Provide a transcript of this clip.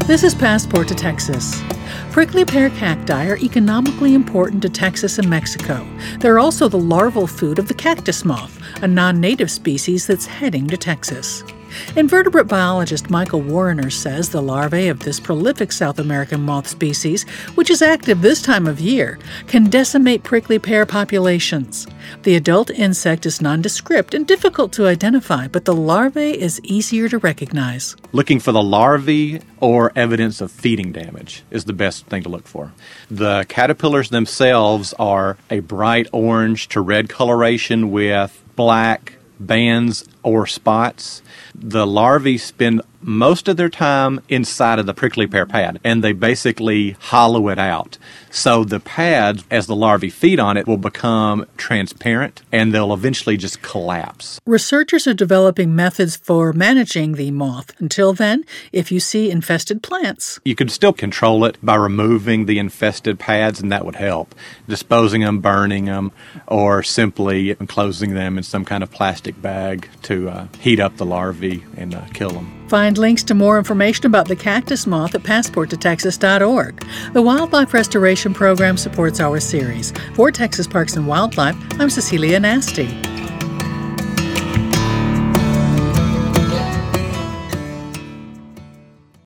This is Passport to Texas. Prickly pear cacti are economically important to Texas and Mexico. They're also the larval food of the cactus moth, a non-native species that's heading to Texas. Invertebrate biologist Michael Warrener says the larvae of this prolific South American moth species, which is active this time of year, can decimate prickly pear populations. The adult insect is nondescript and difficult to identify, but the larvae is easier to recognize. Looking for the larvae or evidence of feeding damage is the best thing to look for. The caterpillars themselves are a bright orange to red coloration with black bands or spots. The larvae spend most of their time inside of the prickly pear pad, and they basically hollow it out. So the pads, as the larvae feed on it, will become transparent, and they'll eventually just collapse. Researchers are developing methods for managing the moth. Until then, if you see infested plants, you could still control it by removing the infested pads, and that would help. Disposing them, burning them, or simply enclosing them in some kind of plastic bag to heat up the larvae and kill them. Find links to more information about the cactus moth at passporttotexas.org. The Wildlife Restoration Program supports our series. For Texas Parks and Wildlife, I'm Cecilia Nasty.